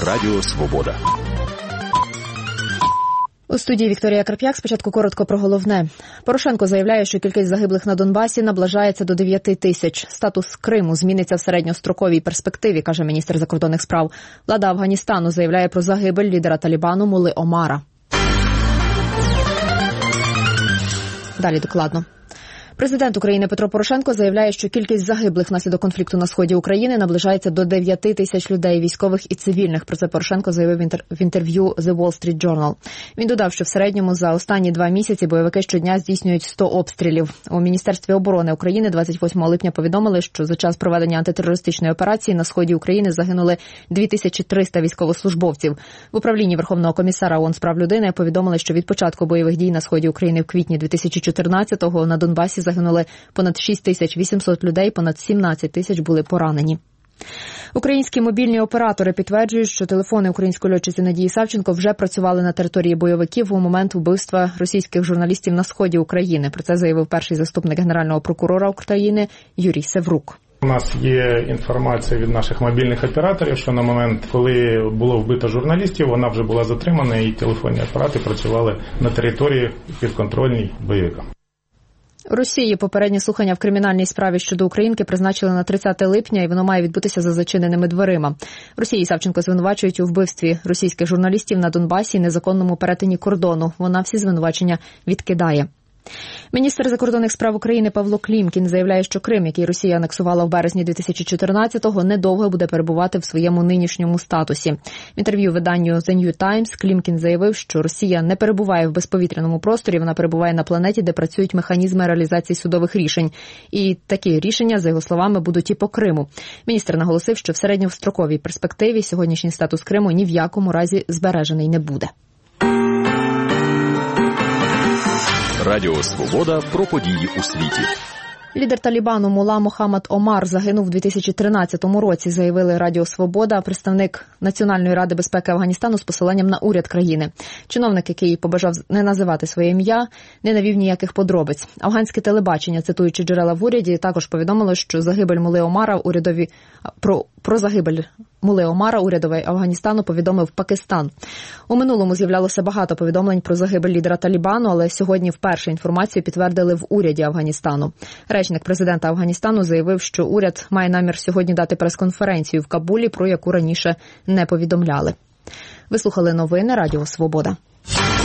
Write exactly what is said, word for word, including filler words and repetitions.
Радіо Свобода. У студії Вікторія Карп'як. Спочатку коротко про головне. Порошенко заявляє, що кількість загиблих на Донбасі наближається до дев'яти тисяч. Статус Криму зміниться в середньостроковій перспективі, каже міністр закордонних справ. Влада Афганістану заявляє про загибель лідера Талібану Мулли Омара. Далі докладно. Президент України Петро Порошенко заявляє, що кількість загиблих внаслідок конфлікту на сході України наближається до дев'яти тисяч людей, військових і цивільних. Про це Порошенко заявив в інтерв'ю The Wall Street Journal. Він додав, що в середньому за останні два місяці бойовики щодня здійснюють сто обстрілів. У Міністерстві оборони України двадцять восьмого липня повідомили, що за час проведення антитерористичної операції на сході України загинули дві тисячі триста військовослужбовців. В управлінні Верховного комісара ООН з прав людини повідомили, що від початку бойових дій на сході України в квітні дві тисячі чотирнадцятого на Донбасі загинули понад шість тисяч вісімсот людей, понад сімнадцять тисяч були поранені. Українські мобільні оператори підтверджують, що телефони української льотчиці Надії Савченко вже працювали на території бойовиків у момент вбивства російських журналістів на сході України. Про це заявив перший заступник Генерального прокурора України Юрій Севрук. У нас є інформація від наших мобільних операторів, що на момент, коли було вбито журналістів, вона вже була затримана і телефонні апарати працювали на території підконтрольній бойовикам. У Росії попередні слухання в кримінальній справі щодо українки призначили на тридцяте липня, і воно має відбутися за зачиненими дверима. В Росії Савченко звинувачують у вбивстві російських журналістів на Донбасі і незаконному перетині кордону. Вона всі звинувачення відкидає. Міністр закордонних справ України Павло Клімкін заявляє, що Крим, який Росія анексувала в березні дві тисячі чотирнадцятого, недовго буде перебувати в своєму нинішньому статусі. В інтерв'ю виданню The New Times Клімкін заявив, що Росія не перебуває в безповітряному просторі, вона перебуває на планеті, де працюють механізми реалізації судових рішень. І такі рішення, за його словами, будуть і по Криму. Міністр наголосив, що в середньостроковій перспективі сьогоднішній статус Криму ні в якому разі збережений не буде. Радіо Свобода про події у світі. Лідер Талібану Мулла Мохаммад Омар загинув у дві тисячі тринадцятому році, заявили Радіо Свобода, представник Національної ради безпеки Афганістану з посиланням на уряд країни. Чиновник, який побажав не називати своє ім'я, не навів ніяких подробиць. Афганське телебачення, цитуючи джерела в уряді, також повідомило, що загибель Мулли Омара урядові про про загибель Мулли Омара урядовий Афганістану повідомив Пакистан. У минулому з'являлося багато повідомлень про загибель лідера Талібану, але сьогодні вперше інформацію підтвердили в уряді Афганістану. Речник президента Афганістану заявив, що уряд має намір сьогодні дати прес-конференцію в Кабулі, про яку раніше не повідомляли. Ви слухали новини Радіо Свобода.